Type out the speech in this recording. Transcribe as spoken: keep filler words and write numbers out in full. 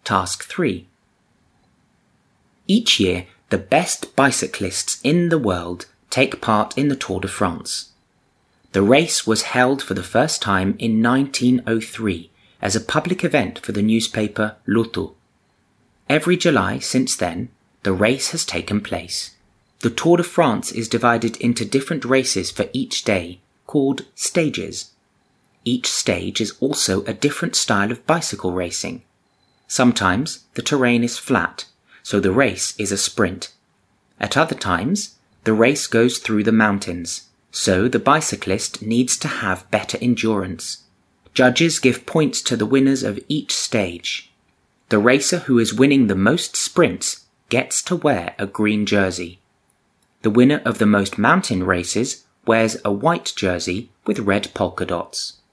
Task three. Each year, the best bicyclists in the world take part in the Tour de France. The race was held for the first time in nineteen oh three as a public event for the newspaper L'Auto. Every July since then, the race has taken place. The Tour de France is divided into different races for each day, called stages. Each stage is also a different style of bicycle racing. Sometimes the terrain is flat, so the race is a sprint. At other times, the race goes through the mountains, so the bicyclist needs to have better endurance. Judges give points to the winners of each stage. The racer who is winning the most sprints gets to wear a green jersey. The winner of the most mountain races wears a white jersey with red polka dots.